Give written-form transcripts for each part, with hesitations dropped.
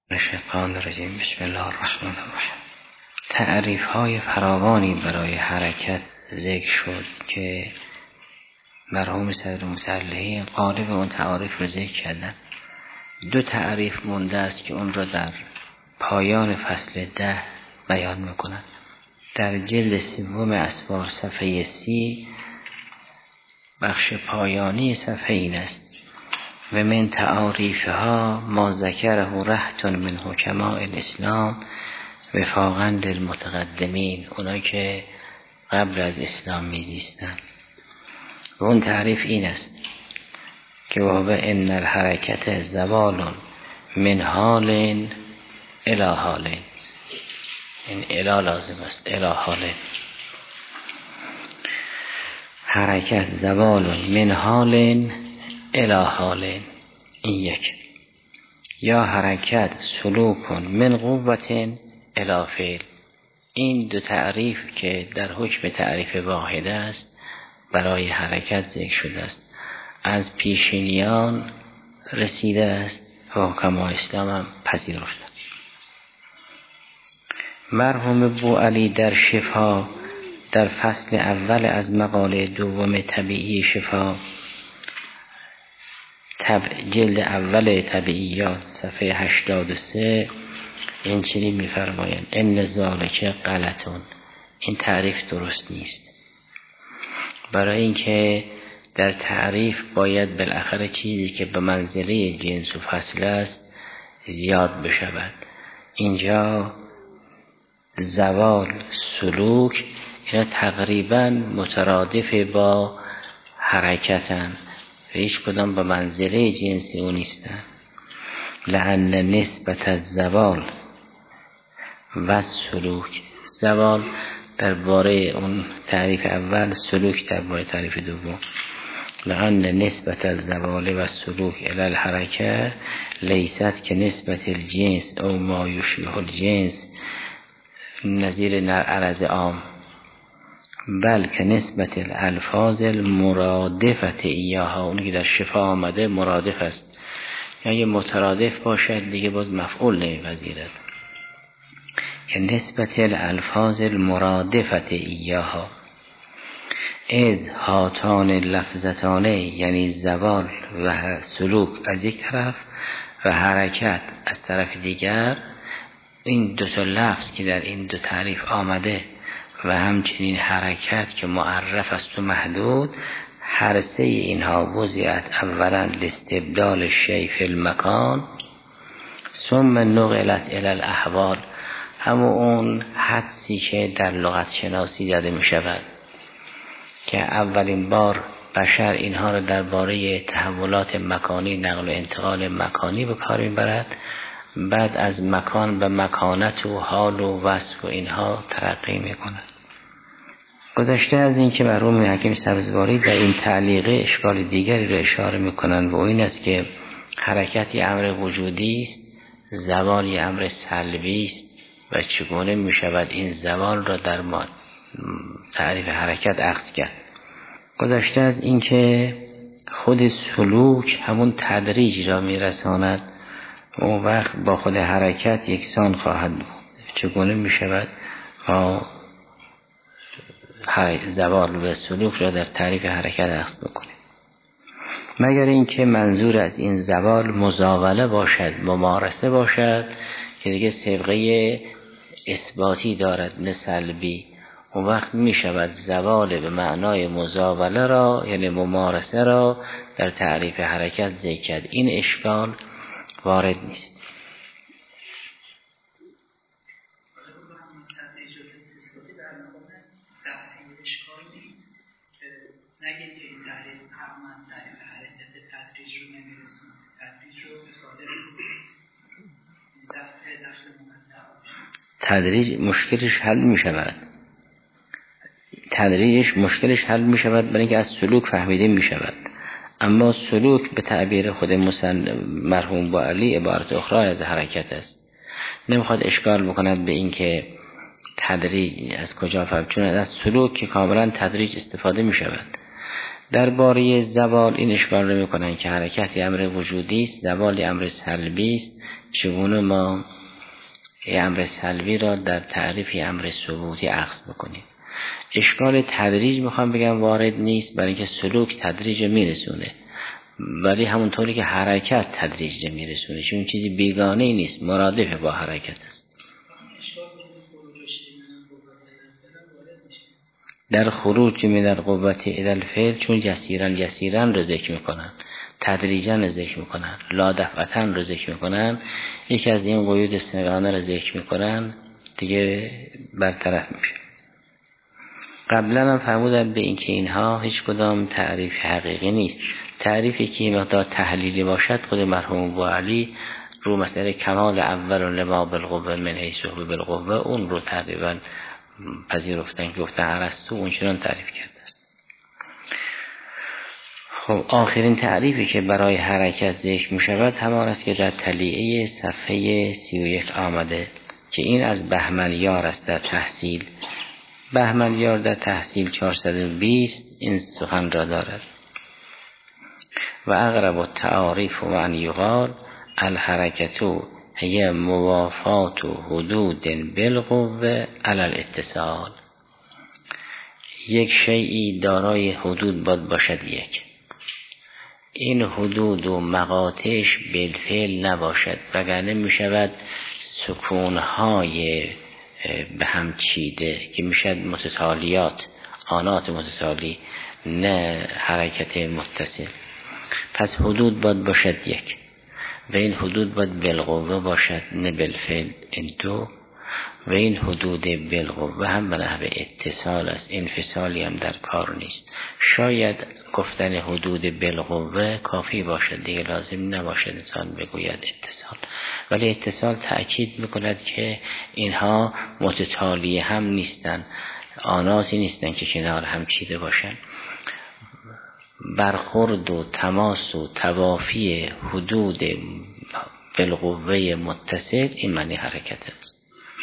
الشیطان الرجیم. بسم الله الرحمن الرحیم. تعریف های فراوانی برای حرکت ذکر شد که مرحوم صدر مصلحی غالب اون تعریف رو ذکر کردن. دو تعریف مونده است که اون را در پایان فصل 10 بیان میکنن. در جلد سوم اسوار صفحه 30 بخش پایانی صفحه این است: و من تعاریفها ما ذکره رهط من حکماء الاسلام وفاقا للمتقدمین، اونا که قبل از اسلام میزیستن. و اون تعریف این است که وهو ان الحرکت زوال من حال الی حال. این الی لازم است، الی حال. حرکت زوال من حال الی حال، این یک. یا حرکت سلوک من قوت الی فعل. این دو تعریف که در حکم تعریف واحد است برای حرکت ذکر شده است، از پیشینیان رسیده است و حکماء اسلام هم پذیرفتند. مرحوم بوعلی در شفا در فصل اول از مقاله دوم طبیعی شفا جلد اول طبیعیات صفحه 83 این چنین می‌فرمایند: ان ذالک غلطون. این تعریف درست نیست، برای اینکه در تعریف باید بالاخره چیزی که به منزله جنس و فصل است زیاد بشود. اینجا زوال، سلوک، اینا تقریبا مترادف با حرکتن و هیچ کدام به منزله جنسی او نیستن. لأن نسبت الزوال و سلوک، زوال درباره اون تعریف اول، سلوک درباره تعریف دوم. لأن نسبت الزوال و سلوک الی الحرکه لیست که نسبت الجنس او ما یشبه الجنس نظیر عرض عام، بلکه نسبت الالفاظ المرادفت ایاها. اونی که در شفا آمده مرادف است، یعنی مترادف باشد دیگه باز مفعول نمی‌پذیرد، که نسبت الالفاظ المرادفت ایاها. از هاتان لفظتانه، یعنی زوال و سلوک از یک طرف و حرکت از طرف دیگر، این دو تا لفظ که در این دو تعریف آمده و همچنین حرکت که معرف است و محدود، هر سه اینها وضعت اولا لاستبدال الشیء فی المکان ثم نقلت الی الاحوال. همون اون حدسی که در لغت شناسی زده می شود که اولین بار بشر اینها رو درباره تحولات مکانی، نقل و انتقال مکانی به کار میبرد، بعد از مکان به مکانت و حال و وصف و اینها ترقی میکند. گذشته از این که مرحوم حکیم سبزواری در این تعلیقه اشکال دیگری را اشاره میکنند و این است که حرکت یه امر وجودی است، زوال یه امر سلبی است و چگونه میشود این زوال را در تعریف حرکت اخذ کرد. گذشته از این که خود سلوک همون تدریج را میرساند، اون وقت با خود حرکت یکسان خواهد بود. چگونه می شود ما زوال و سلوک را در تعریف حرکت اخذ بکنیم؟ مگر اینکه منظور از این زوال مزاوله باشد، ممارسه باشد که دیگه سابقه اثباتی دارد نه سلبی. اون وقت می شود زوال به معنای مزاوله را، یعنی ممارسه را، در تعریف حرکت ذکر کرد. این اشکال وارد نیست. تدریج مشکلش حل می شود. تدریجش مشکلش حل می شود برای اینکه از سلوک فهمیده می شود. اما سلوک به تعبیر خود مرحوم بوعلی عبارت اخرى از حرکت است. نمیخواد اشکال بکند به این که تدریج از کجا فهم، چون از سلوک که کاملا تدریج استفاده می شود. درباره زوال این اشکال رو میکنن که حرکت امر وجودی است، زوال امر سلبی است. چگونه ما امر سلبی را در تعریف امر ثبوتی اخذ بکنیم؟ اشکال تدریج میخوام بگم وارد نیست، برای اینکه سلوک تدریج میرسونه، ولی همونطوری که حرکت تدریج میرسونه، چون چیزی بیگانه نیست، مرادف با حرکت است. در خروج من القوة الی الفعل چون یسیرا رو ذکر میکنن، تدریجا رو ذکر میکنن، لا دفعتا رو ذکر میکنن، یکی از این قیود سگانه رو ذکر میکنن، دیگه برطرف میشه. قبلا هم فرمودن به اینکه اینها هیچ کدام تعریف حقیقی نیست. تعریفی که مقدار تحلیلی باشد خود مرحوم ابوعلی رو مسئله کمال اول و لما بالقوه من حیث هو بالقوه اون رو تقریبا پذیرفتن که گفتن ارسطو اونچنان تعریف کرده است. خب آخرین تعریفی که برای حرکت ذکر می شود همان است که در تلیعه صفحه 31 آمده که این از بهمنیار است در تحصیل. بهمنیار در تحصیل 420 این سخن را دارد: و اقرب التعاریف و ان یقال الحرکتو هی موافات حدود بالقوه علی الاتصال. یک شیئی دارای حدود باشد، یک این حدود و مقاطعش بالفعل نباشد، وگرنه می شود سکونهای به هم چیده که می شود متتالیات، آنات متتالی، نه حرکت متصل. پس حدود باشد یک، و این حدود بالقوه باشد نه بالفعل. این دو. و این حدود بالقوه هم به نحو اتصال است، انفصالی هم در کار نیست. شاید گفتن حدود بالقوه کافی باشد، دیگه لازم نباشد انسان بگوید اتصال، ولی اتصال تأکید میکند که اینها متتالی هم نیستن، آناتی نیستن که کنار هم چیده باشن. برخورد و تماس و توافی حدود بالقوه متصل این معنی حرکت است.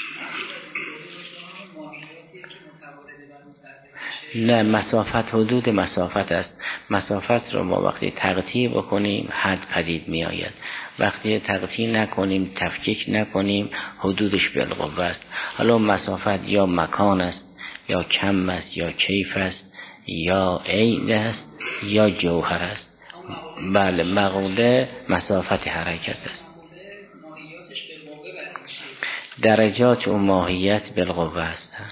نه، مسافت حدود مسافت است. مسافت رو ما وقتی تقطیع بکنیم حد پدید می آید، وقتی تقطیع نکنیم، تفکیک نکنیم، حدودش بالقوه است. حالا مسافت یا مکان است یا کم است یا کیف است یا عین است یا جوهر است. بله، مقوله مسافت حرکت است. درجات و ماهیت بالقوه هستند.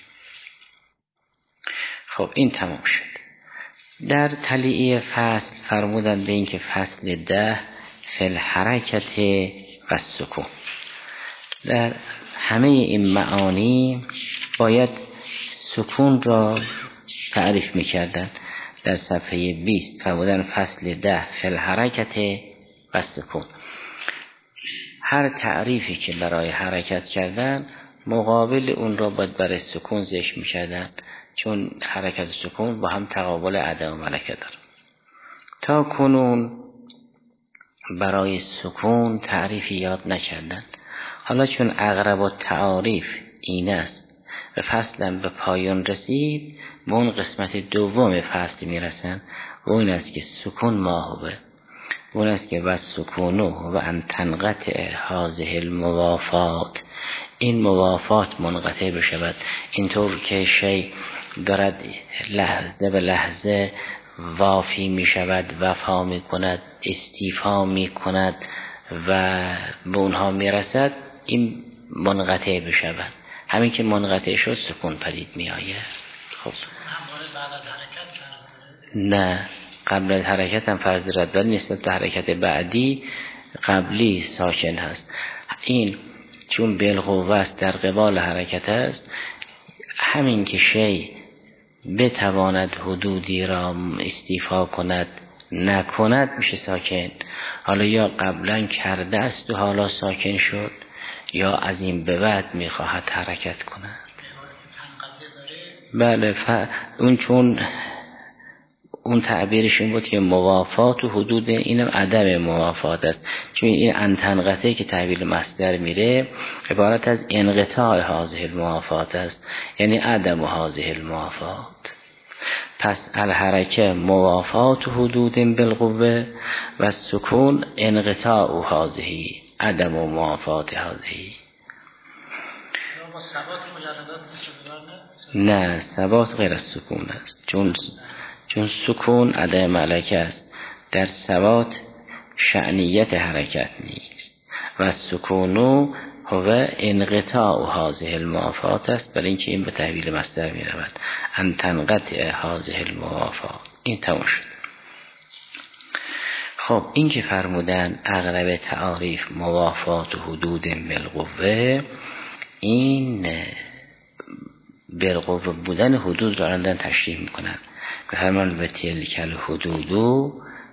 خب این تمام شد. در تلیعه فصل فرمودن به این که فصل 10 فی الحرکت و سکون. در همه این معانی باید سکون را تعریف میکردن. در صفحه 20 فرمودن فصل 10 فی الحرکت و سکون. هر تعریفی که برای حرکت کردن مقابل اون را باید برای سکون ذکر میکردن، چون حرکت و سکون با هم تقابل عدم و ملکه دارن. تا کنون برای سکون تعریفی یاد نکردن. حالا چون اقرب التعاریف این است و فصلا به پایان رسید، به اون قسمت دوم فصل میرسن و اون است که سکون ماهوه، اون است که و سکونو و ان تنقطع هذه الموافات، این موافات منقطع بشود، اینطور که شی دارد لحظه به لحظه وافی می شود، وفا می کند، استیفا می کند و به اونها می رسد، این منقطع بشود. همین که منقطع شد سکون پدید می آید. خب نه، قبل از حرکت هم فرض رد، ولی نسبت به حرکت بعدی قبلی ساکن هست. این چون بالقوه است در قبال حرکت است، همین که شی بتواند حدودی را استیفا کند نکند میشه ساکن. حالا یا قبلا کرده است و حالا ساکن شد، یا از این به بعد میخواهد حرکت کند. بله، اون چون اون تعبیرش این بود که موافات و حدود، اینم عدم موافات است، چون این انتنقطعی که تعبیر مصدر میره عبارت از انقطاع هذه الموافات است، یعنی عدم هذه الموافات. پس الحرکه موافات حدود بالقوه و سکون انقطاع هذهی عدم موافات هذهی. نه، ثبات غیر از سکون است، چون سکون عدم ملکه است. در ثبات شأنیت حرکت نیست و سکونو هو انقطاع هذه الموافات است، برای اینکه این به تحویل مصدر می رود. ان تنقطع هذه الموافات. این تمام شد. خب این که فرمودن اغلب تعاریف موافات حدود بالقوه، این بالقوه بودن حدود را اندن تشریح میکنن. بفرمان و تلک الحدود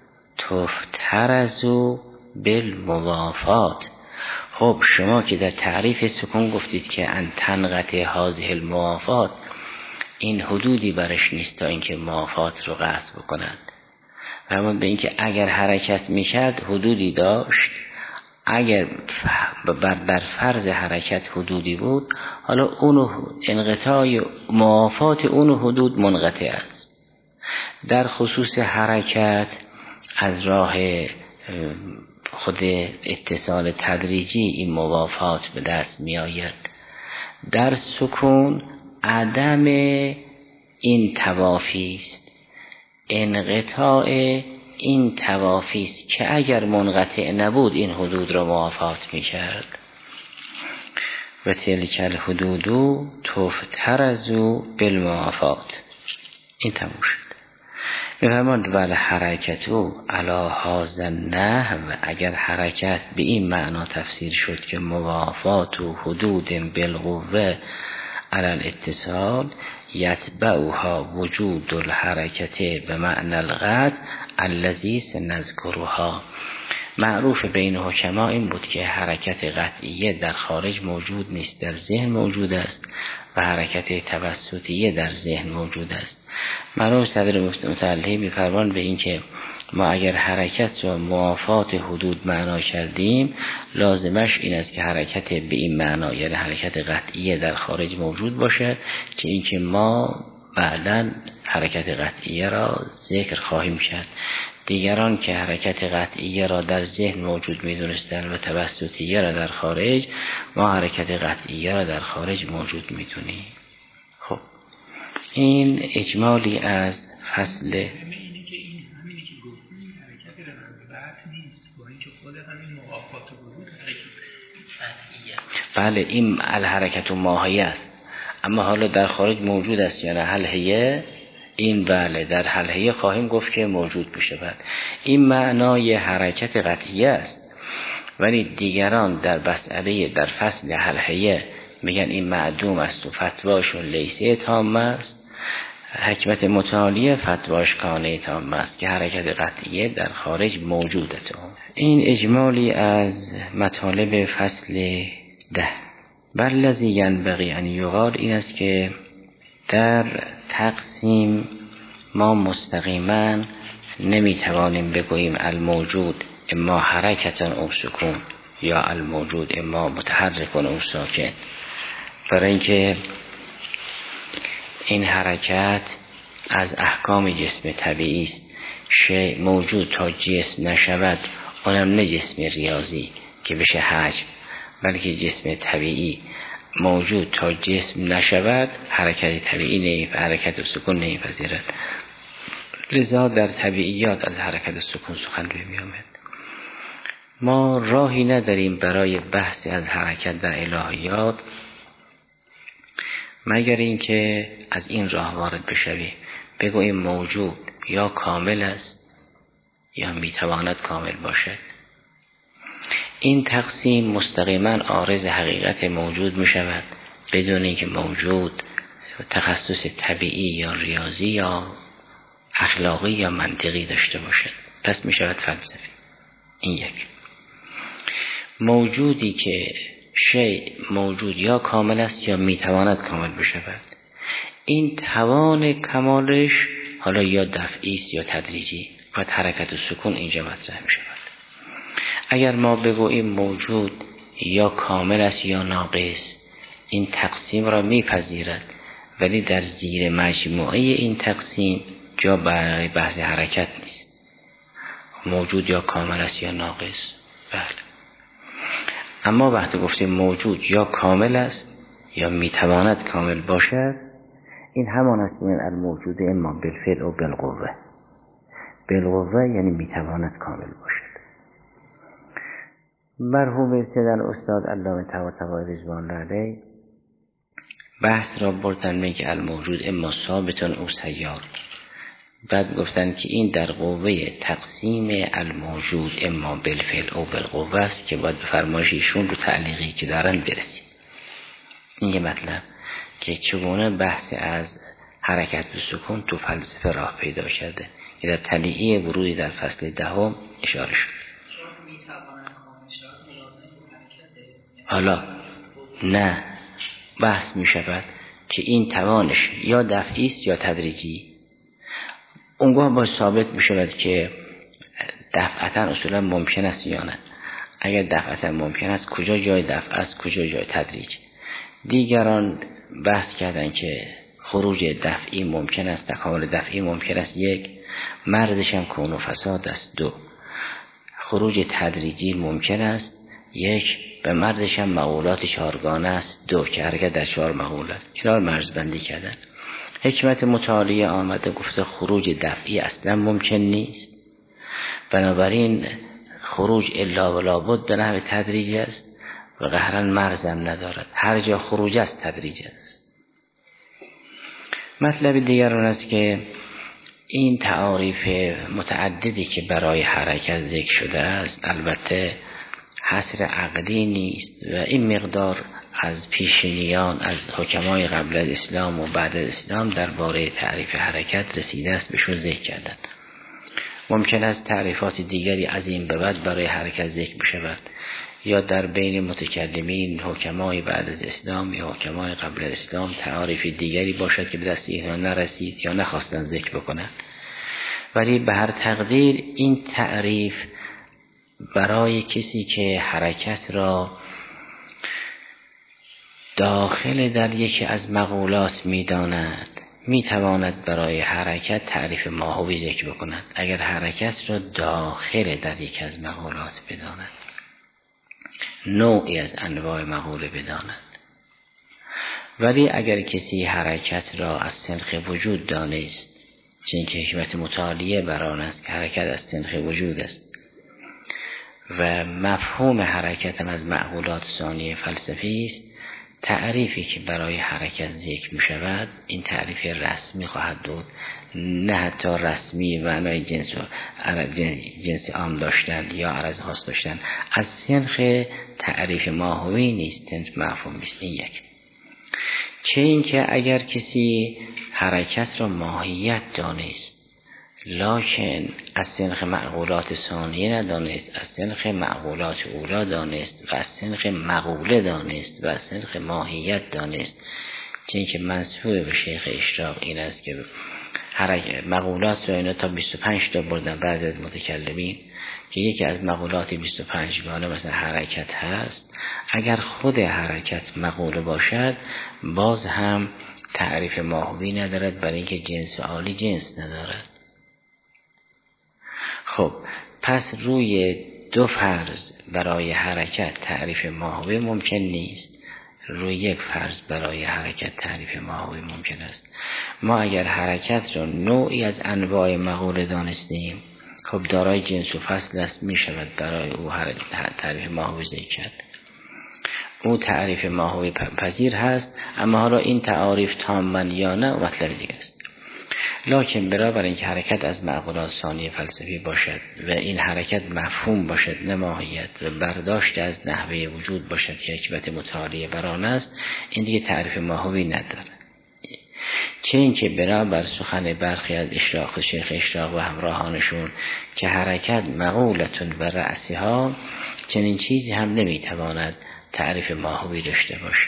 تفترض بالموافات. خب شما که در تعریف سکون گفتید که ان تنقطع هذه الموافات، این حدودی برش نیست تا اینکه موافات رو قطع بکنند. فرمود به اینکه اگر حرکت میشد حدودی داشت، اگر بر فرض حرکت حدودی بود، حالا اون انقطاع موافات اون حدود منقطع است. در خصوص حرکت از راه خود اتصال تدریجی این موافات به دست می آید. در سکون عدم این توافی است، انقطاع این توافی است که اگر منقطع نبود این حدود را موافات می کرد. و تلک الحدود تفترض بالموافات. این تموم شد. می‌فرماند ول حرکتو علی هذا النحو، اگر حرکت به این معنا تفسیر شد که موافات و حدود بالقوه علی الاتصال، یتبعها وجود الحرکت به معنی القطع الذی سنذکرها. معروف بین حکما این بود که حرکت قطعیه در خارج موجود نیست، در ذهن موجود است و حرکت توسطیه در ذهن موجود است. معروف صدر متعلقی می‌فرمان به این که ما اگر حرکت رو موافات حدود معنا کردیم، لازمش این است که حرکت به این معنا، یعنی حرکت قطعیه در خارج موجود باشه، که این که ما بعداً حرکت قطعیه را ذکر خواهیم کرد. دیگران که حرکت قطعیه را در ذهن موجود می‌دونستند و توسطیه را در خارج، ما حرکت قطعیه را در خارج موجود می‌دونیم. خب این اجمالی از فصل. همینی که گفتیم حرکت رمضان نیست، با اینکه خود همین موافات وجود حرکت قطعیه. بله این الحرکت ماهیه است، اما حالا در خارج موجود است یا نه حلهیه؟ این بله در حلهیه خواهیم گفت که موجود بشه. بعد این معنای حرکت قطعیه است، ولی دیگران در مسئله در فصل حلهیه میگن این معدوم است و فتواشون لیسه تام است. حکمت متعالیه فتواش کانه تام است که حرکت قطعیه در خارج موجودت. این اجمالی از مطالب فصل 10. بلذی ینبغی ان یقال، این است که در تقسیم ما مستقیما نمیتوانیم بگوییم الموجود اما حرکتن او سکون یا الموجود اما متحرکن او ساکن، برای اینکه این حرکت از احکام جسم طبیعی است. شیء موجود تا جسم نشود، اونم نه جسم ریاضی که بشه حجم، بلکه جسم طبیعی موجود تا جسم نشود حرکت طبیعی حرکت و سکون نمیپذیرد. لذا در طبیعیات از حرکت و سکون سخن روی آمد. ما راهی نداریم برای بحث از حرکت در الهیات مگر اینکه از این راه وارد بشویم، بگوییم موجود یا کامل است یا میتواند کامل باشد. این تقسیم مستقیما عارض حقیقت موجود می شود بدون اینکه موجود تخصص طبیعی یا ریاضی یا اخلاقی یا منطقی داشته باشد، پس می شود فلسفی. این یک. موجودی که شیء موجود یا کامل است یا می تواند کامل بشود، این توان کمالش حالا یا دفعی است یا تدریجی، باید حرکت و سکون اینجا مطرح می شود. اگر ما بگوییم موجود یا کامل است یا ناقص، این تقسیم را میپذیرد، ولی در زیر مجموعه این تقسیم جا برای بحث حرکت نیست. موجود یا کامل است یا ناقص. بله. اما وقتی گفتیم موجود یا کامل است یا میتواند کامل باشد، این همان است که الموجود اما بالفعل و بالقوه. بالقوه یعنی میتواند کامل باشد. مرحوم ابتداء استاد علامه طباطبایی رضوان الله علیه بحث را بردن میگه الموجود اما ثابتن او سیار. بعد گفتن که این در قوه تقسیم الموجود اما بالفعل او بالقوه است که باید به فرمایش ایشون رو تعلیقی که دارن برسیم. این یه مطلب که چگونه بحث از حرکت و سکون تو فلسفه راه پیدا شده که در طلیعه ورودی در فصل 10 اشاره شد. حالا نه بحث می شود که این توانش یا دفعی است یا تدریجی. اونگاه با ثابت می شود که دفعتا اصولا ممکن است یا نه. اگر دفعتا ممکن است کجا جای دفع است، کجا جای تدریج. دیگران بحث کردن که خروج دفعی ممکن است، تکامل دفعی ممکن است 1، مرزش هم کون و فساد است 2، خروج تدریجی ممکن است 1، به مردش هم مقولات 4گانه است 2 که حرکت در 4 مقول است. اینا رو مرزبندی کردن. حکمت متعالیه آمده گفته خروج دفعی اصلا ممکن نیست، بنابراین خروج الا و لابد به نحو تدریجی است و قهرا مرزم ندارد. هر جا خروج است تدریج است. مطلب دیگر اون است که این تعاریف متعددی که برای حرکت ذکر شده است البته حصر عقلی نیست و این مقدار از پیشینیان از حکمای قبل از اسلام و بعد از اسلام درباره تعریف حرکت رسیده است، بهشون ذکر کردند. ممکن است تعریفات دیگری از این به بعد برای حرکت ذکر بشود یا در بین متکلمین حکمای بعد از اسلام یا حکمای قبل از اسلام تعریف دیگری باشد که به دست اینها نرسید یا نخواستن ذکر بکنند. ولی به هر تقدیر این تعریف برای کسی که حرکت را داخل در یکی از مقولات می‌داند می‌تواند برای حرکت تعریف ماهوی ذکر بکند. اگر حرکت را داخل در یکی از مقولات بداند، نوعی از انواع مقوله بداند. ولی اگر کسی حرکت را از سنخ وجود دانست، چون که حکمت متعالیه بر آن است که حرکت از سنخ وجود است و مفهوم حرکت هم از معقولات ثانیه فلسفی است، تعریفی که برای حرکت ذکر می شود این تعریف رسمی خواهد بود، نه حتی رسمی معنای جنس عام داشتن یا عرض خاص داشتن، از سنخ تعریف ماهوی نیست، تنت مفهوم است. این یک. چه این که اگر کسی حرکت را ماهیت دانست لکن از سنخ معقولات ثانیه ندانست، از سنخ معقولات اولا دانست و از سنخ مقوله دانست و از سنخ ماهیت دانست، چه این که منسوب به شیخ اشراق این است که مقولات را اینا تا 25 تا بردن بعض از متکلمین که یکی از مقولات 25 گانه مثلا حرکت هست. اگر خود حرکت مقوله باشد باز هم تعریف ماهوی ندارد، برای اینکه جنس عالی جنس ندارد. خب پس روی 2 فرض برای حرکت تعریف ماهوی ممکن نیست، روی 1 فرض برای حرکت تعریف ماهوی ممکن است. ما اگر حرکت را نوعی از انواع مقوله دانستیم، خب دارای جنس و فصل است، می شود برای او تعریف ماهوی ذکر کرد. او تعریف ماهوی پذیر هست، اما حالا این تعاریف تامن یا نه مطلب دیگه است. لکن برابر اینکه حرکت از معقولات ثانیه فلسفی باشد و این حرکت مفهوم باشد نه ماهیت و برداشت از نحوه وجود باشد که حکمت متعالیه بر آن است، این دیگه تعریف ماهوی نداره. چه این که برابر سخن برخی از اشراق شیخ اشراق و همراهانشون که حرکت مقولتون و رأسها، چنین چیزی هم نمیتواند تعریف ماهوی داشته باشد.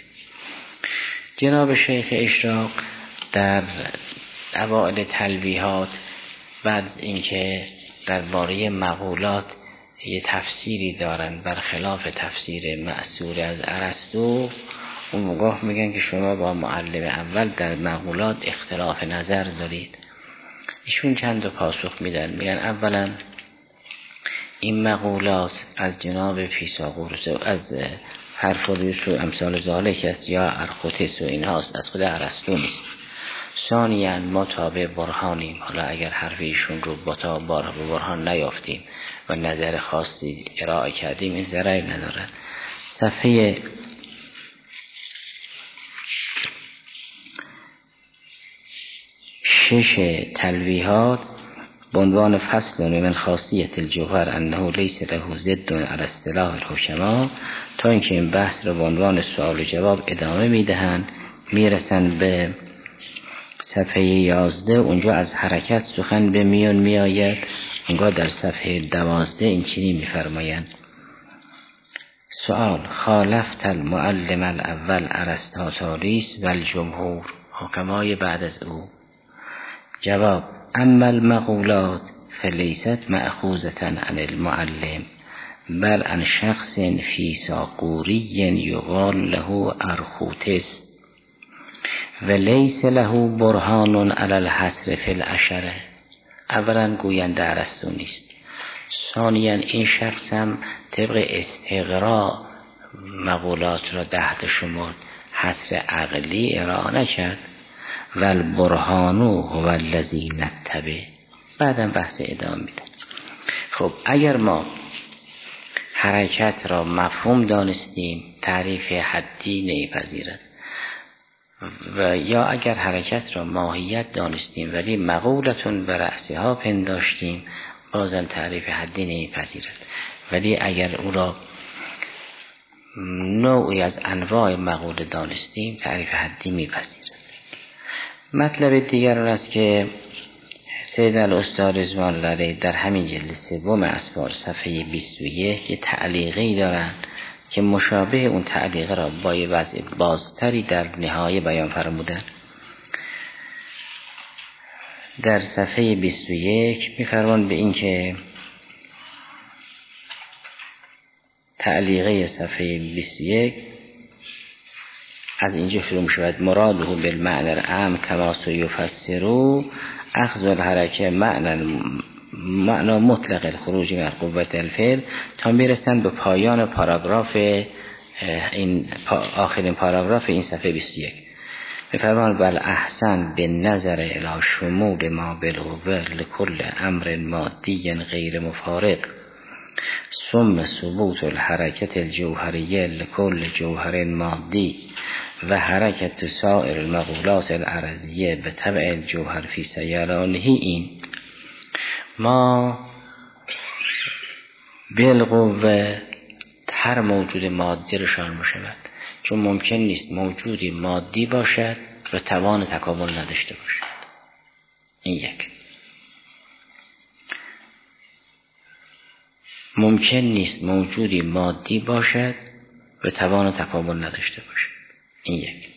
جناب شیخ اشراق در اوائل تلویحات بعد اینکه درباره مقولات یه تفسیری دارن برخلاف تفسیر مأثور از ارسطو، اون موقع میگن که شما با معلم اول در مقولات اختلاف نظر دارید. ایشون چند تا پاسخ میدن، میگن اولا این مقولات از جناب فیثاغورس، از پرفوریوس و امثال ذالک است یا ارخوتس و این هاست، از خود ارسطو نیست. ثانیاً ما تابع برهانیم، حالا اگر حرف ایشون رو با برهان نیافتیم و نظر خاصی ارائه کردیم این ضرری ندارد. صفحه 6 تلویحات به عنوان فصل من خاصیت الجوهر انه لیس له ضد علی اصطلاح الحکما، تا اینکه این بحث رو به عنوان سوال و جواب ادامه میدهند، میرسن به صفحه 11. اونجا از حرکت سخن به میان میآید. اونجا در صفحه 12 این چنین میفرمایند: سوال: خالفت المعلم الاول ارسطاطالیس و الجمهور، حکمای بعد از او. جواب: اما المقولات فلیست مأخوذة عن المعلم بل عن شخص فیثاغوری یقال له ارخوتس و لیس له برهان علی الحصر فی العشره. اولا گوینده ارسطو نیست. ثانیا این شخص هم طبق استقراء مقولات را 10 شمرد، حصر عقلی ارائه نکرد. و البرهان هو الذی نتبع. بعدم بحث ادامه میده. خب اگر ما حرکت را مفهوم دانستیم تعریف حدی نیپذیرد، و یا اگر حرکت را ماهیت دانستیم ولی مقولتون به رأسها پنداشتیم بازم تعریف حدی نیپذیرد. ولی اگر او را نوعی از انواع مقوله دانستیم تعریف حدی میپذیرد. مطلب دیگر است که سید الاستاد رضوان الله علیه در همین جلد 3 اسفار صفحه 21 یه تعلیقی دارند که مشابه اون تعلیقه را با یه وضع بازتری در نهایه بیان فرمودند. در صفحه 21 می‌فرمایند به این که تعلیقه صفحه 21 از اینجا شروع می‌شود: مراده بالمعنى العام كما سيفسر اخذ الحرکه معنا مطلق الخروج من قوة الفعل، تا میرسن به پایان پاراگراف این آخرین پاراگراف این صفحه 21. می‌فرمایند بل احسن به نظر الی شمول ما بالقوه لكل امر مادی غیر مفارق ثم ثبوت الحرکت الجوهریه لكل جوهر مادی و حرکت سائر المقولات العرضیه به تبع الجوهر فی سیرانه. این ما بالقوه هر موجود مادی رشان می‌شود، چون ممکن نیست موجودی مادی باشد و توان تکامل نداشته باشد. این یک. ممکن نیست موجودی مادی باشد و توان تکامل نداشته باشد. این یک.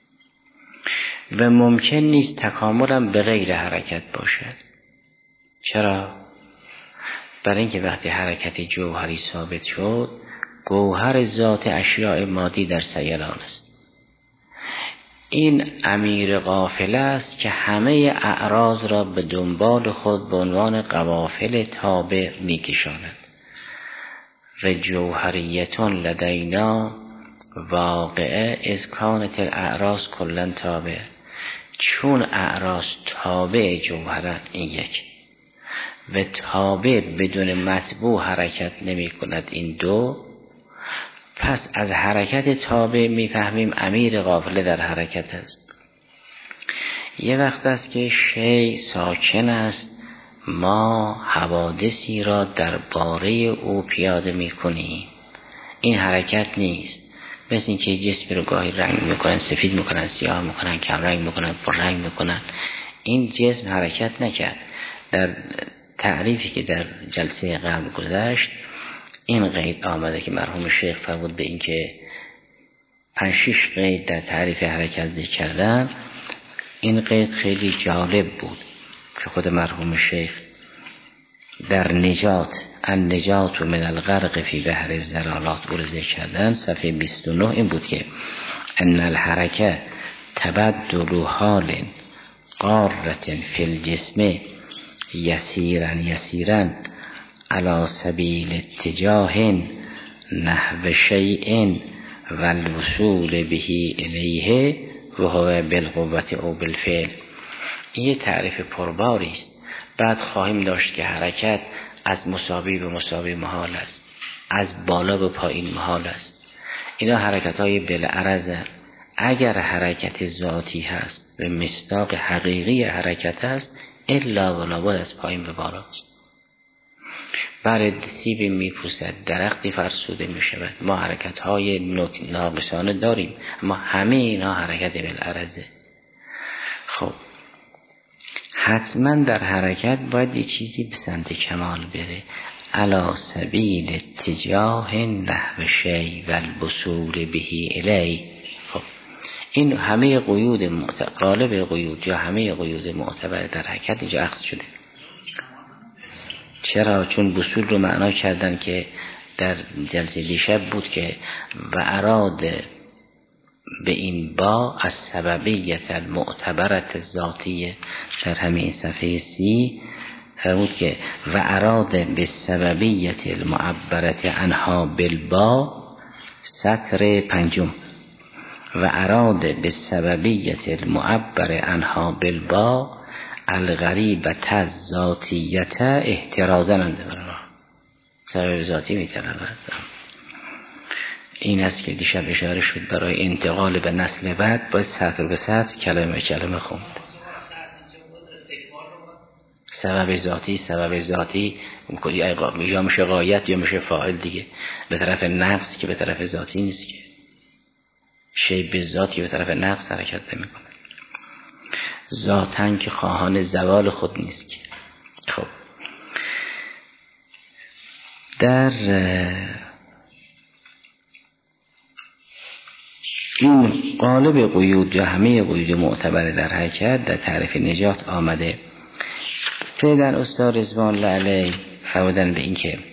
و ممکن نیست تکاملم به غیر حرکت باشد. چرا؟ برای اینکه وقتی حرکت جوهری ثابت شد گوهر ذات اشیاء مادی در سیران است. این امیر قافله است که همه اعراض را به دنبال خود به عنوان قوافل تابع میکشاند. و جوهریتون لدینا واقعه از کانت الاعراض کلن تابع، چون اعراض تابع جوهرن. این یک. و تابع بدون متبوع حرکت نمی کند. این دو. پس از حرکت تابع میفهمیم امیر قافله در حرکت است. یه وقت است که شیء ساکن است، ما حوادثی را در باره او پیاده میکنیم. این حرکت نیست. مثل این که جسمی رو گاهی رنگ میکنن، سفید میکنن، سیاه میکنن، کم رنگ میکنن، پر رنگ میکنن. این جسم حرکت نکرد. در تعریفی که در جلسه قبل گذشت این قید آمده که مرحوم شیخ فرمود به این که 5-6 قید در تعریف حرکت ذکر کردن. این قید خیلی جالب بود که خود مرحوم شیخ در النجات من الغرق فی بحر الضلالات او رو ذکر کردن. صفحه 29 این بود که ان الحرکه تبدل حال قارة فی الجسم یسیرا علی سبیل اتجاه نحو شیء و الوصول به الیه و هو بالقوة او بالفعل. این یه تعریف پرباری است. بعد خواهیم داشت که حرکت از مساوی به مساوی محال است، از بالا به پایین محال است. اینا حرکت های بالعرض. اگر حرکت ذاتی هست به مصداق حقیقی حرکت هست، الا و لابد از پایین به بالا است. برای سیب میپوسد، درختی فرسوده میشود. ما حرکت های ناقصانه داریم، اما همه اینا حرکت بالعرضه. خب حتما در حرکت باید یه چیزی به سمت کمال بره، علی سبیل اتجاه نحو شیء و الوصول به الی. خب این همه قیود غالب قیود یا همه قیود معتبر در حرکت اینجا اخذ شده. چرا؟ چون وصول رو معنا کردن که در جلسه دیشب بود که و اراد به این با از سببیت المعتبرت ذاتیه. در همین صفحه 30 فرمود که و اراد به سببیت المعبرت عنها بالبا، سطر 5. و اراد به سببیت المعبر عنها بالبا الغریبت الذاتیت احترازا اندرا. سبب ذاتی میترود. این است که دیشب اشاره شد برای انتقال به نسل بعد باید سطر به سطر کلمه کلمه خوند. سبب ذاتی یا میشه غایت یا میشه فاعل دیگه، به طرف نفس که به طرف ذاتی نیست که. شیء به ذات که به طرف نفس حرکت نمیکنه. ذاتن که خواهان زوال خود نیست که. خب در این قالب قیود یا همه قیود معتبر در حرکت در تعریف نجات آمده. سیدن استاد رضوان الله علیه فرمودن به این که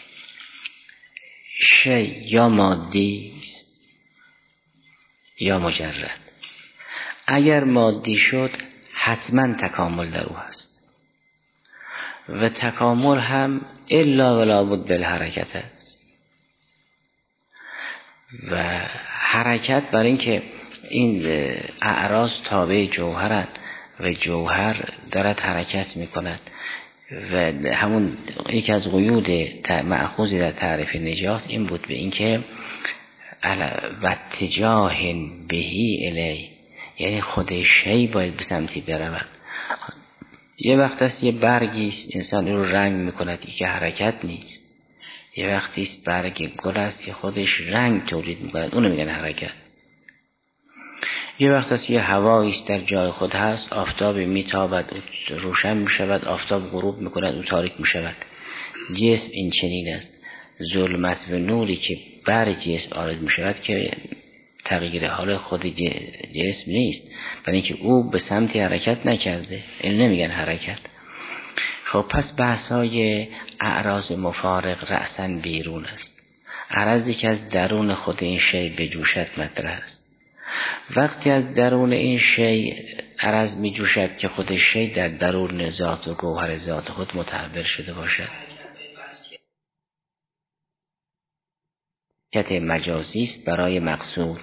شی یا مادی است یا مجرد. اگر مادی شد حتما تکامل در او هست و تکامل هم الا ولا بد بالحرکت است. و حرکت برای اینکه این اعراض تابع جوهرند و جوهر دارد حرکت میکند و همون یکی از قیود مأخوذی در تعریف نجات این بود به اینکه و اتجاه بهی الی، یعنی خود شی باید به سمتی برود. یه وقت است یه برگی است انسان رو رنگ میکند که حرکت نیست. یه وقتی است برگ گل است که خودش رنگ تولید میکند، اونو میگن حرکت. یه وقت است یه هوایی است در جای خود هست، آفتاب میتابد روشن میشود، آفتاب غروب میکند او تاریک میشود. جسم این چنین است. ظلمت و نوری که بر جسم آرد میشود که تغییر حال خود جسم نیست، برای اینکه او به سمت حرکت نکرده، این نمیگن حرکت. خب پس بحثای اعراض مفارق رأساً بیرون است. اعراضی که از درون خود این شی به جوشت مطرح است. وقتی از درون این شی اعراض می جوشد که خود شی در درون ذات و گوهر ذات خود متحول شده باشد. حرکت مجازی است برای مقصود.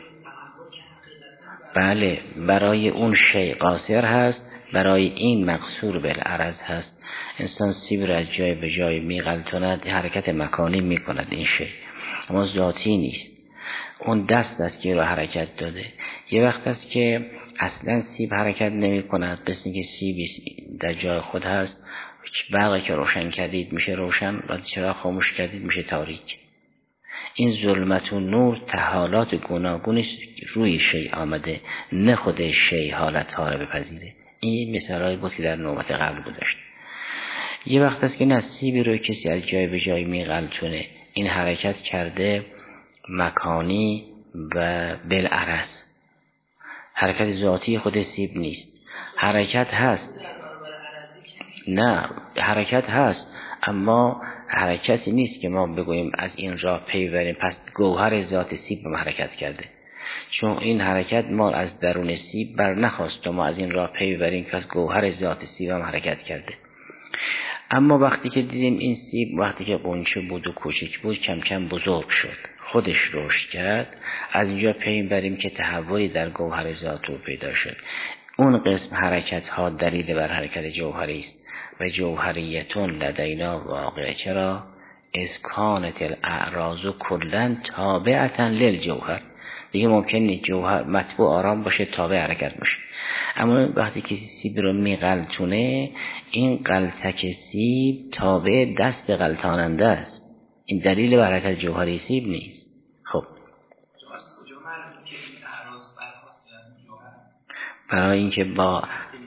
بله، برای اون شی قاصر هست، برای این مقصور بالعرض هست. انسان سیب را از جای به جای میغلطاند، حرکت مکانی میکند این شی، اما ذاتی نیست. اون دست است که رو حرکت داده. یه وقت است که اصلا سیب حرکت نمی کند، بس اینکه سیب در جای خود هست. برقی که روشن کردید میشه روشن و چرا خاموش کردید میشه تاریک. این ظلمت و نور تحالات گوناگونی روی شی آمده، نه خود شی حالت ها را بپذیره. این مثالایی بود که در نوبت قبل گذاشت. یه وقت است که نصیبی رو کسی از جای به جای میغلطونه، این حرکت کرده مکانی و بالعرض. حرکت ذاتی خود سیب نیست، حرکت هست. نه حرکت هست، اما حرکتی نیست که ما بگوییم از این راه پی ببریم پس گوهر ذات سیب به حرکت کرده، چون این حرکت ما از درون سیب بر نخواست و ما از این راه پی ببریم که از گوهر ذات سیب هم حرکت کرده. اما وقتی که دیدیم این سیب وقتی که قنچه بود و کوچک بود کم کم بزرگ شد، خودش رشد کرد، از اینجا پی بریم که تحولی در گوهر ذات رو پیدا شد. اون قسم حرکت ها دلیل بر حرکت جوهری است و جوهریتون لدینا واقع. چرا؟ از کانت الاعراض کلن تابعتا للجوهر. دیگه ممکن نیست جوهر مطبوع آرام باشه تابع حرکت باشه. اما وقتی که سیب رو میغلطونه، این غلطک سیب تابع دست غلطاننده است، این دلیل بر حرکت جوهری سیب نیست. خب برای اینکه با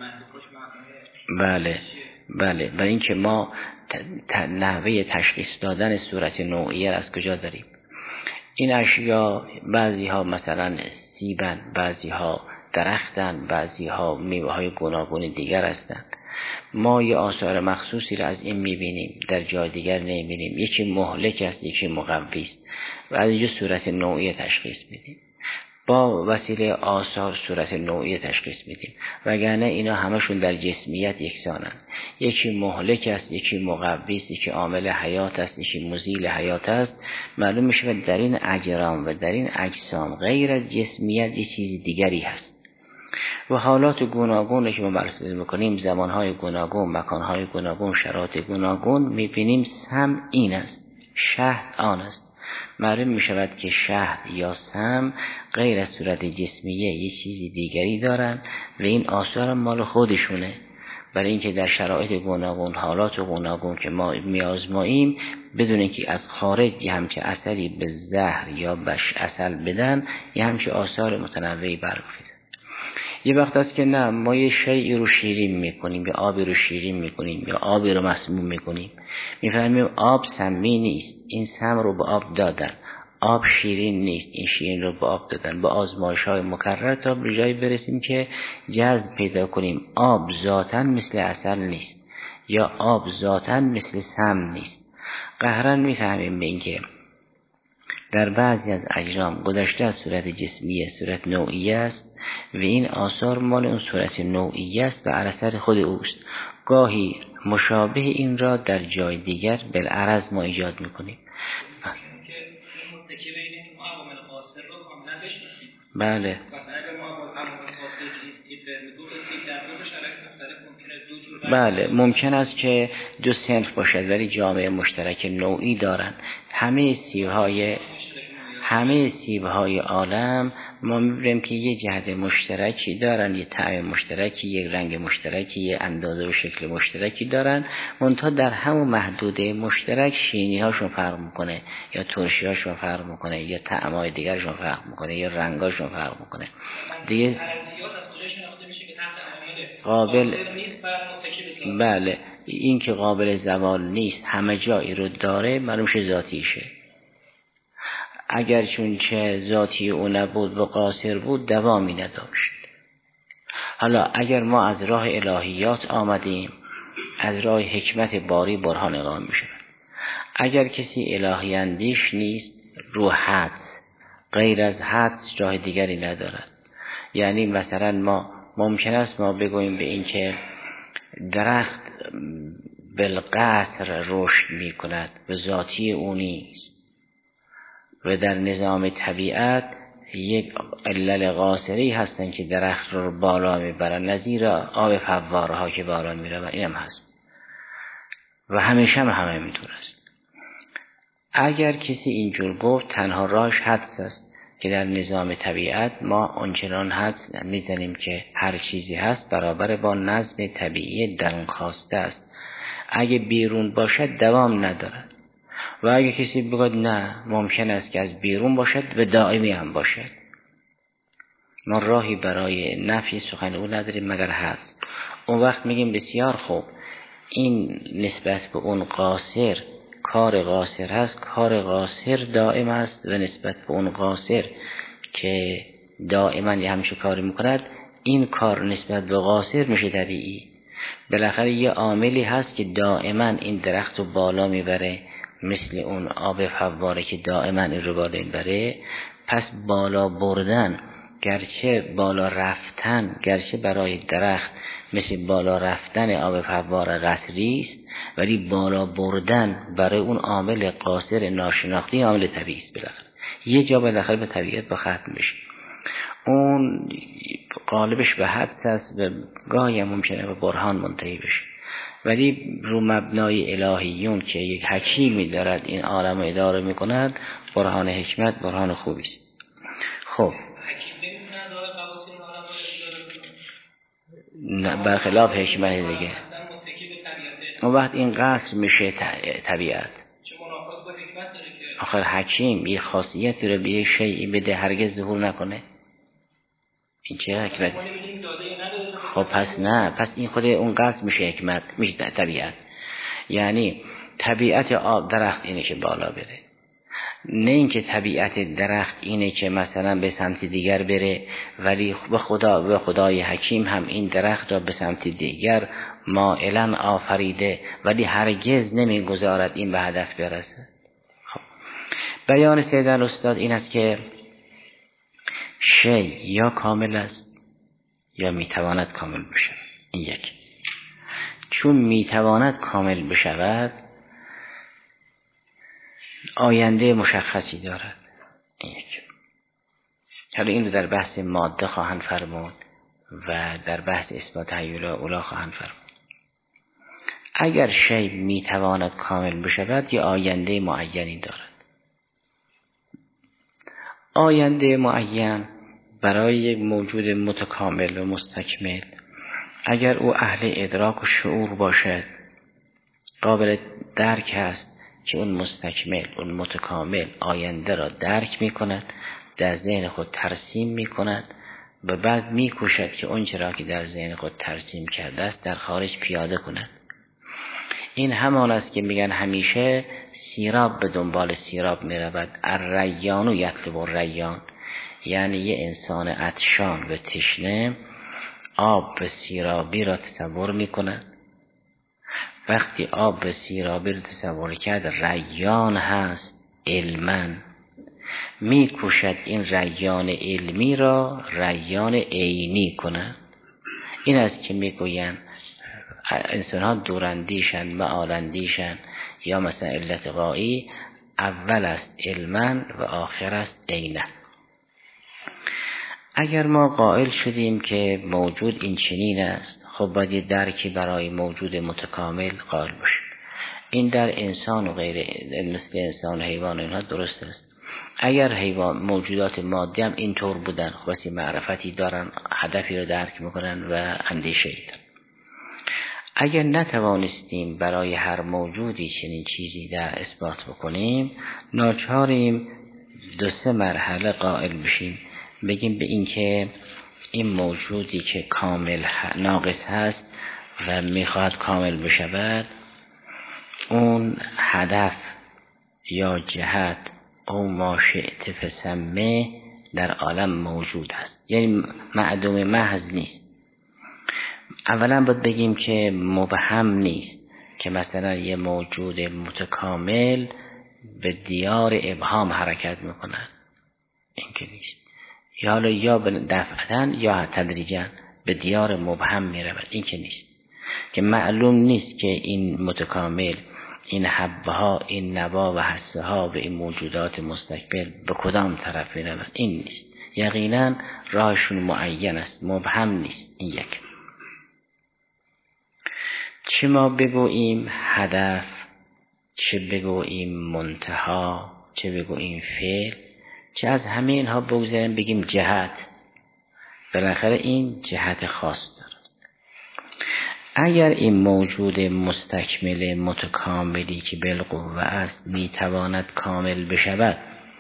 برای اینکه ما نحوه تشخیص دادن صورت نوعیه از کجا داریم؟ این اشیا بعضی ها مثلا سیبن، بعضی ها درختن، بعضی ها میوه های گوناگون دیگر هستند. ما یه آثار مخصوصی را از این میبینیم در جای دیگر نمیبینیم. یکی مهلک است، یکی مقوی است و از اینجا صورت نوعیه تشخیص میدیم. با وسیله آثار صورت نوعیه تشخیص میدیم، وگرنه اینا همشون در جسمیت یکسانن. یکی مهلک است، یکی مقوی است، یکی عامل حیات است، یکی مزیل حیات است. معلوم میشه در این اجرام و در این اجسام غیر از جسمیت یه چیز دیگری هست. و حالات گوناگون که ما بررسی میکنیم، زمانهای گوناگون، مکانهای گوناگون، شرایط گوناگون، میبینیم سم این است، شهد آن است. معلوم می شود که شهد یا سم غیر از صورت جسمیه یه چیزی دیگری دارن و این آثار مال خودشونه. برای اینکه در شرایط گوناگون، حالات گوناگون که ما میازماییم، بدون اینکه از خارج یه همچه اثری به زهر یا بش اثر بدن، یه همچه آثار متنوعی برگزیدن. یه وقت است که نه، ما یه شیئی رو شیرین میکنیم، یا آبی رو شیرین میکنیم، یا آبی رو مسموم میکنیم، میفهمیم آب سمی نیست، این سم رو به آب دادن. آب شیرین نیست، این شیرین رو به آب دادن. با آزمایش های مکرر تا به جایی برسیم که جذب پیدا کنیم آب ذاتاً مثل عسل نیست، یا آب ذاتاً مثل سم نیست. قهراً میفهمیم به اینکه در بعضی از اجرام گذشته از صورت جسمیه صورت نوعیه است و این آثار مال اون صورت نوعیه است و اثر خود اوست. گاهی مشابه این را در جای دیگر بالعرض ما ایجاد میکنیم. بله بله، ممکن است که دو صنف باشد ولی جامعه مشترک نوعی دارن. همه سیب‌های عالم ما می‌بینیم که یه جهت مشترکی دارن، یه طعم مشترکی، یه رنگ مشترکی، یه اندازه و شکل مشترکی دارن، منتها در همون محدوده مشترک شیرینی‌هاشون فرق میکنه، یا ترشی‌هاشون فرق میکنه، یا طعم‌های دیگرشون فرق میکنه، یا رنگاشون فرق میکنه. دیگه بله، این که قابل زوال نیست، همه جایی رو داره، معلوم شه ذاتیشه. اگر چون که ذاتی او نبود و قاصر بود دوامی نداشت. حالا اگر ما از راه الهیات آمدیم، از راه حکمت باری برهان اقام میشه. اگر کسی الهی اندیش نیست، رو حدس، غیر از حدس راه دیگری ندارد. یعنی مثلا ما ممکن است ما بگوییم به این که درخت بالقصر رشد می کند و ذاتی او نیست و در نظام طبیعت یک علل قاصری هستن که درخت رو بالا میبرن، نظیر آب فواره ها که بالا میره و اینم هست و همیشه همه میتونه است. اگر کسی اینجور گفت تنها راهش حدس است که در نظام طبیعت ما آنچنان حدس میزنیم که هر چیزی هست برابر با نظم طبیعی درون خواسته است. اگه بیرون باشد دوام ندارد و اگه کسی بگوید نه ممکن است که از بیرون باشد و دائمی هم باشد، ما راهی برای نفی سخن او نداریم مگر حدس. اون وقت میگیم بسیار خوب، این نسبت به اون قاصر کار قاصر هست، کار قاصر دائم است و نسبت به اون قاصر که دائما یه همیشه کاری میکند، این کار نسبت به قاصر میشه طبیعی. بالاخره یه عاملی هست که دائما این درخت رو بالا میبره، مثل اون آب فواره که دائما این رو بالا میبره. پس بالا بردن گرچه بالا رفتن، گرچه برای درخت مثل بالا رفتن آب فواره قصری است، ولی بالا بردن برای اون عامل قاصر ناشناختی عامل طبیعی است. بالاخره یه جا بالاخره به طبیعت با ختم بشه. اون قالبش به حدس است و گاهی ممکنه به برهان منتهی بشه، ولی رو مبنای الهیون که یک حکیمی دارد این عالم اداره میکند، برهان حکمت برهان خوبی است. خب نه، برخلاف حکمت دیگه اون وقت این قصر میشه طبیعت. آخر حکیم یه خاصیتی رو به یه شیئی بده هرگز ظهور نکنه، این چه حکمت؟ خب پس نه، پس این خود اون قصر میشه حکمت، میشه طبیعت. یعنی طبیعت آب درخت اینه که بالا بره، نه اینکه طبیعت درخت اینه که مثلا به سمت دیگر بره، ولی به خدای حکیم هم این درخت را به سمت دیگر مائلا آفریده، ولی هرگز نمیگذارد این به هدف برسه. خب بیان سیدن استاد این است که شی یا کامل است یا میتواند کامل بشود. این یک. چون میتواند کامل بشود آینده مشخصی دارد. این یک. حالا این رو در بحث ماده خواهند فرمود و در بحث اثبات حی اولا خواهند فرمود. اگر شی میتواند کامل بشود یا آینده معینی دارد. آینده معین برای یک موجود متکامل و مستکمل، اگر او اهل ادراک و شعور باشد، قابل درک است که اون مستکمل، اون متکامل آینده را درک می کند، در ذهن خود ترسیم می کند و بعد می کوشد که اون چرا که در ذهن خود ترسیم کرده است در خارج پیاده کند. این همان است که میگن همیشه سیراب به دنبال سیراب می رود، الریان و یطلب الریان. یعنی یه انسان عطشان و تشنه آب و سیرابی را تصور می کند. وقتی آب و سیرابی را تصور کرد، ریان هست علما، می کوشد این ریان علمی را ریان عینی کند. این است که می گویند انسان ها دوراندیشن، معالندیشن، یا مثلا علت غایی اول است علما و آخر است عینه. اگر ما قائل شدیم که موجود این چنین است، خب باید یه درکی برای موجود متکامل قائل باشیم. این در انسان و غیر مثل انسان و حیوان اینها درست است. اگر حیوان موجودات مادی هم اینطور بودن، خب بسی معرفتی دارن، هدفی رو درک میکنن و اندیشه دارن. اگر نتوانستیم برای هر موجودی چنین چیزی در اثبات بکنیم، ناچاریم 2-3 مرحله قائل بشیم. بگیم به این که این موجودی که کامل ناقص هست و میخواد کامل بشود، اون هدف یا جهت او ما شئت فسمه در عالم موجود هست، یعنی معدوم محض نیست. اولا باید بگیم که مبهم نیست که مثلا یه موجود متکامل به دیار ابهام حرکت میکنه، این که نیست. یا دفعتاً یا تدریجاً به دیار مبهم میرود، این که نیست. که معلوم نیست که این متکامل، این حبه ها، این نوا و حسه ها و این موجودات مستقبل به کدام طرف میرود، این نیست. یقینا راهشون معین است، مبهم نیست. این یک. چه ما بگوییم هدف، چه بگوییم منتها، چه بگوییم فعل، چه از همه اینها بگذاریم بگیم جهت، بالاخره این جهت خاص دارد. اگر این موجود مستکمل متکاملی که بالقوه است میتواند کامل بشود،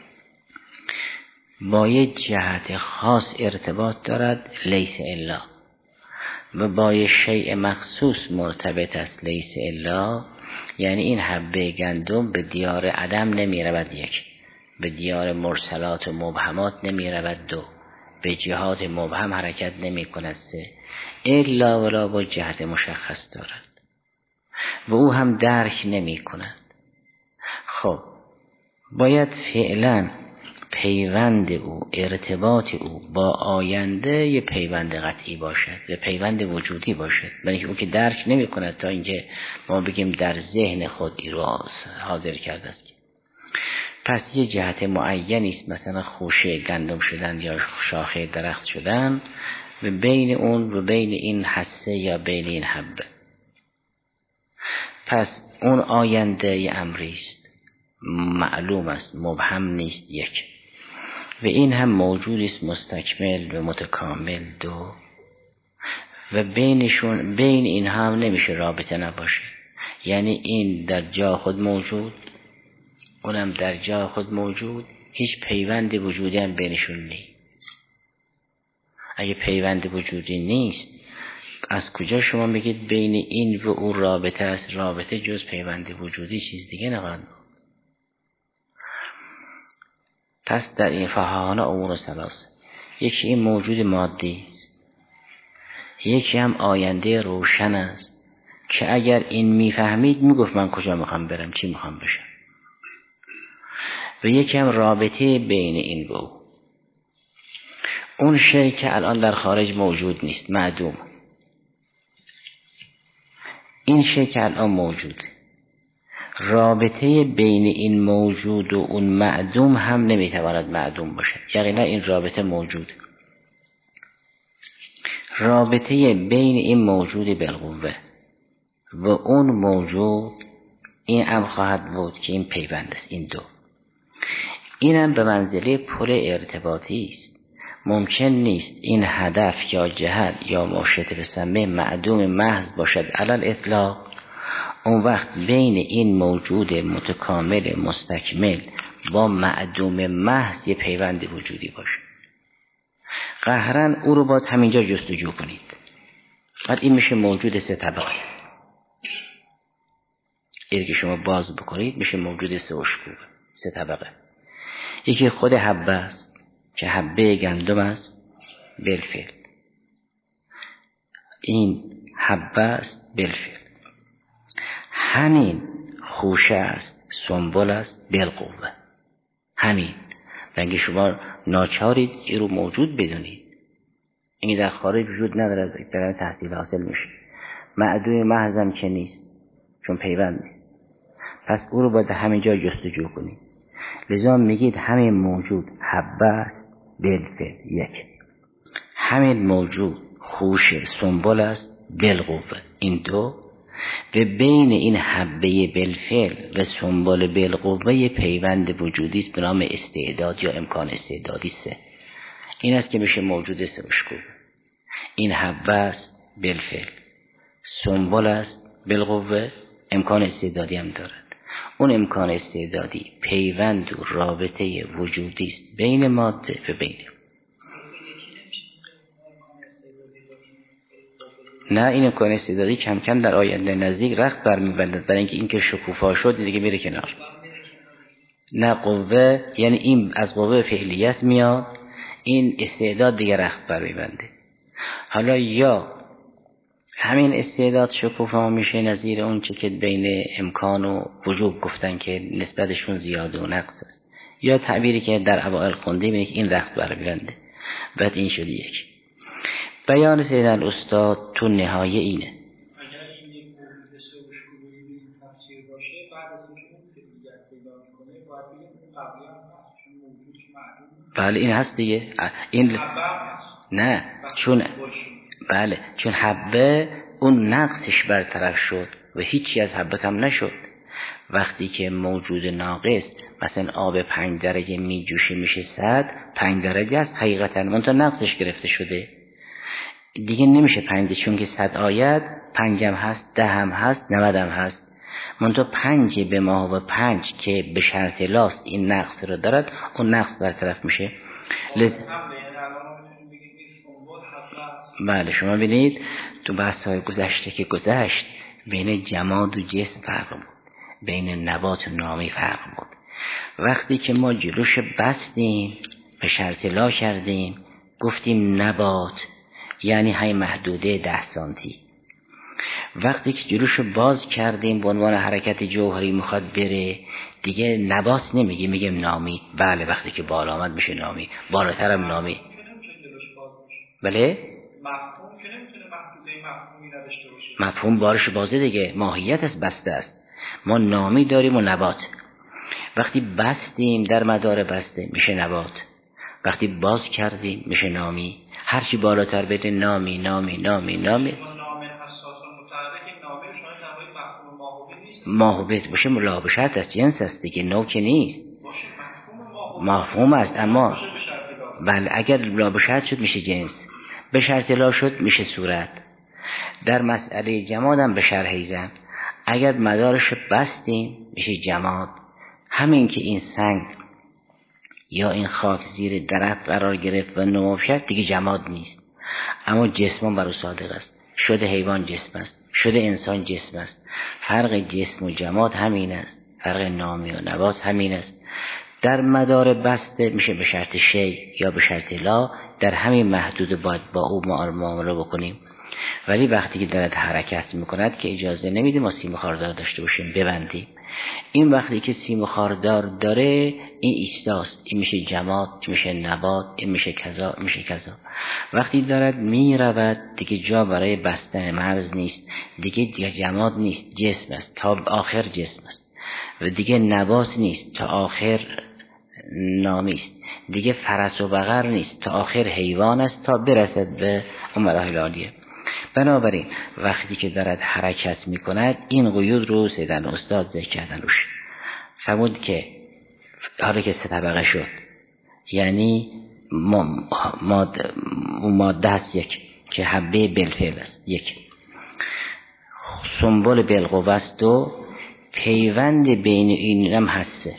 با یک جهت خاص ارتباط دارد، لیس الا، و با یک شیء مخصوص مرتبط است، لیس الا. یعنی این حبه گندم به دیار عدم نمی رود، یک، به دیار مرسلات و مبهمات نمی رود، دو، به جهات مبهم حرکت نمی کند، سه، الا ولا با جهت مشخص دارد و او هم درک نمی کند. خب باید فعلا پیوند او، ارتباط او با آینده یه پیوند قطعی باشد، یه پیوند وجودی باشد، برای اینکه او که درک نمی کند تا اینکه ما بگیم در ذهن خود این رو حاضر کرده است. پس یه جهت معینی است، مثلا خوشه گندم شدن یا شاخه درخت شدن، و بین اون و بین این حسه یا بین این حبه. پس اون آینده یه امری است، معلوم است، مبهم نیست. یک و این هم موجود است، مستکمل و متکامل. دو و بینشون، بین این هم نمیشه رابطه نباشه، یعنی این در جا خود موجود، اونم در جا خود موجود، هیچ پیوند وجودی هم بینشون نیست. اگه پیوند وجودی نیست، از کجا شما میگید بین این و اون رابطه است؟ رابطه جز پیوند وجودی چیز دیگه نخواهد. پس در این فهانه امور ثلاثه، یکی این موجود مادی است، یکی هم آینده روشن است که اگر این میفهمید میگفت من کجا میخوام برم، چی میخوام بشم، و یکی هم رابطه بین این و او. اون شی که الان در خارج موجود نیست، معدوم. این شی که الان موجود، رابطه بین این موجود و اون معدوم هم نمیتواند معدوم باشه، یقینا این رابطه موجود. رابطه بین این موجود بالقوه و اون موجود، این هم خواهد بود که این پیوند است. این دو، این هم به منزله پل ارتباطی است. ممکن نیست این هدف یا جهت یا مرشد به سمه معدوم محض باشد علل اطلاق. اون وقت بین این موجود متکامل مستکمل با معدوم محض یه پیوند وجودی باشه. قهرن او رو باید همینجا جستجو کنید. بعد این میشه موجود سه طبقه. این که شما باز بکنید میشه موجود سه اشکوبه، سه طبقه. یکی خود حبه است که حبه گندم است بالفعل، این حبه است بالفعل. همین خوشه است، سنبل است بالقوه. همین رنگ شما ناچارید این رو موجود بدونید. این در خارج وجود نداره، در تحصیل حاصل میشه. معدوم محضم که نیست، چون پیوند نیست. پس او رو باید همینجا جستجو کنید. لذا میگید همین موجود حبه است بالفعل. یک، همین موجود خوشه سنبل است بالقوه. این دو، و بین این حبه بالفعل و سنبل بالقوه پیوند وجودی است به نام استعداد یا امکان استعدادی. سه، این است که میشه موجود سه اشکوبه. این حبه است بالفعل، سنبل است بالقوه، امکان استعدادی هم دارد. اون امکان استعدادی پیوند و رابطه وجودی است بین ماده و بین. نه، این امکان استعدادی کم کم در آینده نزدیک رخت برمی‌بندد، برای اینکه این که شکوفا شد دیگه میره کنار. نه قوه، یعنی این از قوه فعلیت میاد، این استعداد دیگه رخت برمی‌بنده. حالا یا همین استعداد شکوفا میشه نظیر اون چه که بین امکان و وجوب گفتن که نسبتشون زیاده و نقص است، یا تعبیری که در اوائل خونده میگه این رخت برمی‌بنده. بعد این شد یک. بیان سید الاستاد تو نهایه اینه. اگر این یک موجود سه اشکوبه‌ای تفسیر باشه، بعد از اینکه اون فعلیت پیدا می‌کنه باید بگیم اون قبلی هم هست، چون موجودش معلومه. بله این هست دیگه. این نه، چون بله، چون حبه اون نقصش برطرف شد و هیچی از حبه کم نشد. وقتی که موجود ناقص مثلا آب 5 درجه می جوشه میشه 100، 5 درجه است حقیقتا، منتها نقصش گرفته شده دیگه نمیشه 5، چون که 100 آید 5 هم هست، 10 هم هست، 90 هم هست، منتها 5 به ما و 5 که به شرط لاست این نقص رو دارد، اون نقص برطرف میشه. بله شما ببینید تو بحث‌های گذشته که گذشت بین جماد و جسم فرق بود، بین نبات و نامی فرق بود. وقتی که ما جلوش بستیم به شرط لا کردیم، گفتیم نبات یعنی همین محدوده 10 سانتی. وقتی که جلوشو باز کردیم به عنوان حرکت جوهری میخواد بره، دیگه نبات نمیگه، میگیم نامی. بله وقتی که بالا آمد میشه نامی، بالاترم نامی. بله مفهوم که نمیتونه محدوده مفهومی نداشته باشه. مفهوم بارش بازه دیگه، ماهیت از بسته است. ما نامی داریم و نبات. وقتی بستیم در مدار بسته میشه نبات، وقتی باز کردیم میشه نامی. هرچی بالاتر بده نامی نامی نامی نامی. ماهوبه باشه ملابشت است، جنس است دیگه، نوع که نیست. مفهوم است اما بله اگر ملابشت شد میشه جنس، به شرط لا شد میشه صورت. در مسئله جماد هم به شرح زن اگر مدارش بستیم میشه جماد. همین که این سنگ یا این خاک زیر درخت قرار گرفت و نمو شد دیگه جماد نیست، اما جسم بر او صادق است. شده حیوان جسم است، شده انسان جسم است. فرق جسم و جماد همین است، فرق نامی و نبات همین است. در مدار بسته میشه به شرط شی یا به شرط لا، در همین محدود باید با او معامله بکنیم. ولی وقتی که دارد حرکت میکند که اجازه نمیده ما سیم خاردار داشته باشیم ببندیم. این وقتی که سیم خاردار داره این ایستاست، این میشه جماد، این میشه نبات، این میشه کذا، این میشه کذا. وقتی دارد میرود دیگه جا برای بستن مرز نیست، دیگه جماد نیست، جسم است، تا آخر جسم است. و دیگه نبات نیست، تا آخر نامی است. دیگه فرس و بقر نیست، تا آخر حیوان است، تا برسد به اون مراحل عالیه. بنابراین وقتی که دارد حرکت میکند این قیود رو سیدن استاد ذکر کردن روش. فرمود که حالا که 3 طبقه شد، یعنی ماده هست یک که حبه بالفعل است، یک سنبل بالقوه است و پیوند بین این هم هسته.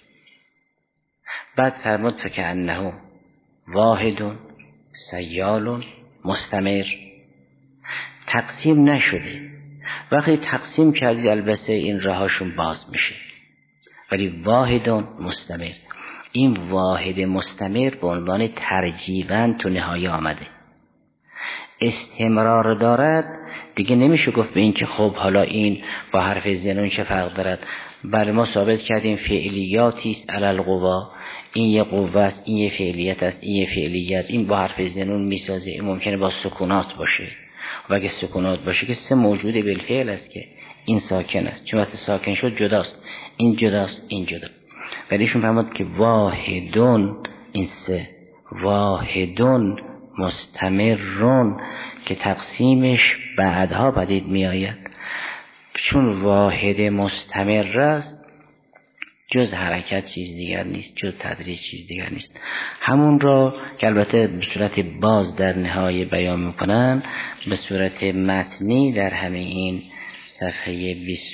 بعد فرمود فکأنه واحد سیال مستمر. تقسیم نشده. وقتی تقسیم کردید البته این راهاشون باز میشه، ولی واحد مستمر. این واحد مستمر به عنوان ترجیباً تو نهایه آمده، استمرار دارد. دیگه نمیشه گفت به این که خب حالا این با حرف زنون چه فرق دارد. بله ما ثابت کردیم فعلیاتی است علی القوا، این یه قوه است، این یه فعلیت است، این یه فعلیت. این با حرف زنون میسازه، این ممکنه با سکونات باشه و اگه سکونات باشه که 3 موجود بالفعل است که این ساکن است، چون وقتی ساکن شد جداست، این جداست، این جدا. ولی ایشون فرمود که واحدون، این 3 واحدون مستمرون که تقسیمش بعدها پدید می آید. چون واحد مستمر است جز حرکت چیز دیگر نیست، جز تدریج چیز دیگر نیست. همون را که البته به صورت باز در نهایه بیان میکنن، به صورت متنی در همه این صفحه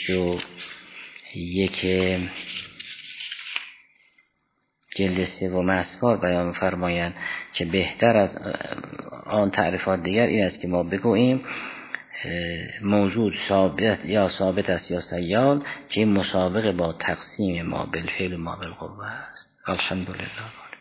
21 جلد 3 اسفار بیان می‌فرمایند که بهتر از آن تعریفات دیگر این است که ما بگوییم موجود ثابت است یا سیال، که مسابقه با تقسیم ما بالفعل و ما بالقوه است. الحمدلله.